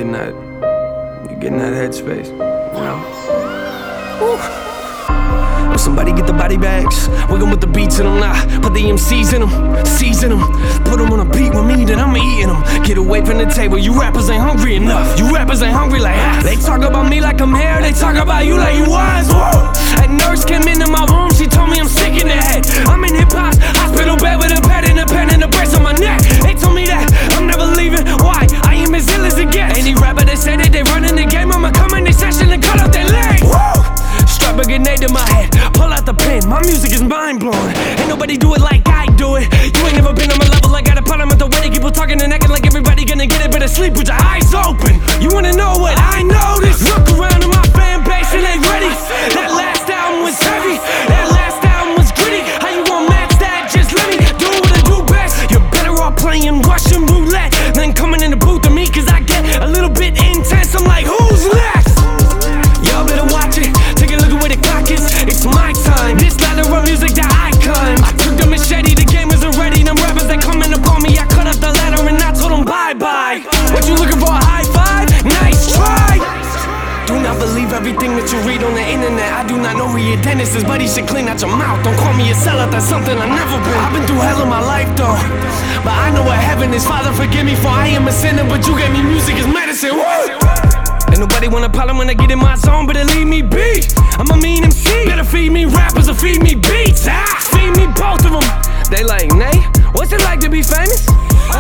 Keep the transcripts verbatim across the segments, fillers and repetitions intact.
in that, you get in that headspace, you know? Woo. Will somebody get the body bags? Wiggle with the beats in them, nah. Put the M Cs in them, season them. Put them on a beat with me, then I'm eating them. Get away from the table, you rappers ain't hungry enough. You rappers ain't hungry like us. They talk about me like I'm here, they talk about you like you was. Whoa. A nurse came into my room, she told me I'm sick in the head. I'm in hip-hop's hospital bed with a pad and a pen and a brace on my neck. They told me that I'm never leaving, why? I am as ill as it gets. Any rapper that say that they running the game, I'ma come in this session and cut out their legs. Woo! Strap a grenade to my head, pull out the pen, my music is mind-blowing. Ain't nobody do it like I do it. You ain't never been on my level, I got a problem with the way they keep on talking and acting like everybody gonna get it. Better sleep with your eyes open. You wanna know what I noticed? Look around at my fan base and they ready. That last album was heavy, that last album was gritty. How you gonna match that? Just let me do what I do best. You're better off playing Russian roulette than coming in the booth to me, cause I get a little bit intense. I'm like, who's next? Y'all better watch it, take a look at where the clock is. It's my time, this ladder of music that I climb. I took the machete, the game isn't ready. Them rappers that coming up on me, I cut up the ladder and I told them bye-bye. What you looking for, a high five? Nice try! Do not believe everything that you read on the internet. I do not know who your dentist is, but he should clean out your mouth. Don't call me a sellout, that's something I've never been. I've been through hell in my life though, but I know what heaven is. Father, forgive me for I am a sinner, but you gave me music as medicine. Woo! Ain't nobody want a problem when I get in my zone, better leave me be. I'm a mean M C, better feed me rappers or feed me beats. Ah, feed me both of them. They like, Nay, what's it like to be famous?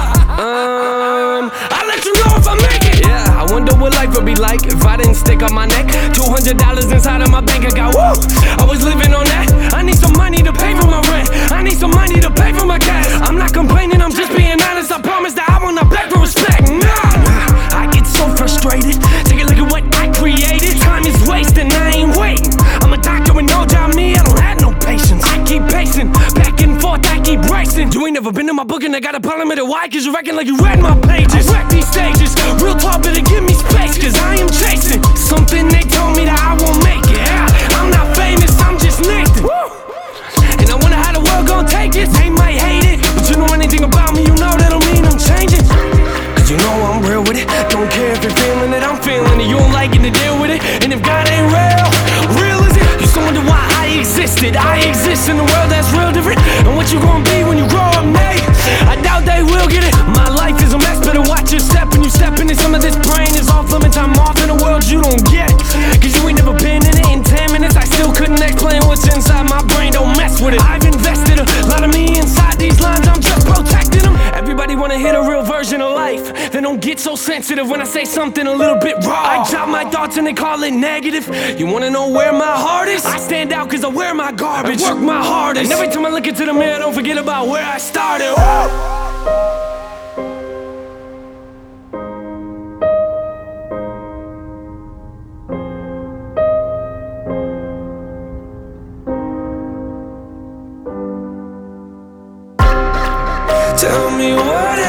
Um, I'll let you know if I make it. Yeah, I wonder what life would be like if I didn't stick up my neck. Two hundred dollars inside of my bank account, woo! I was living on that. I need some money to pay for my rent. I need some money to pay for my gas. I'm not complaining, I'm just being honest. I promise that I will not beg for respect. Nah, I get so frustrated. Take a look at what I created. Time is wasting, I ain't waiting. I'm a doctor with no job, me, I don't have no patience. I keep pacing, back and forth, I keep racing. You ain't never been in my book and I got a problem with it. Why? Cause you reckon like you read my pages. I wreck these stages, real talk, better give me space. Cause I am chasing something they told me that I won't make it. Yeah, I'm not famous, I'm just Nathan. Woo! And I wonder how the world gon' take it. They might hate it, but you know anything about me, you know that don't mean I'm changing. Cause you know I'm real with it. Don't care if you're feeling it, I'm feeling it. You don't like it to deal with it. And if God ain't real, real is it? You still wonder why I existed. I exist in a world that's real different. And what you gonna be when you grow up, Nate? I doubt they will get it. My life is a mess, better watch your step. When you step into some of this brain is off limits. I'm off in a world you don't get. Cause you ain't never been in it. In ten minutes I still couldn't explain what's inside my brain. Don't mess with it. I've invested a lot of me inside these lines, I'm just protecting them. Everybody wanna hear a real version of life. They don't get so sensitive when I say something a little bit raw. I drop my thoughts and they call it negative. You wanna know where my heart is? I stand out cause I wear my garbage. I work my hardest. And every time I look into the mirror, don't forget about where I started. Woo! Tell me what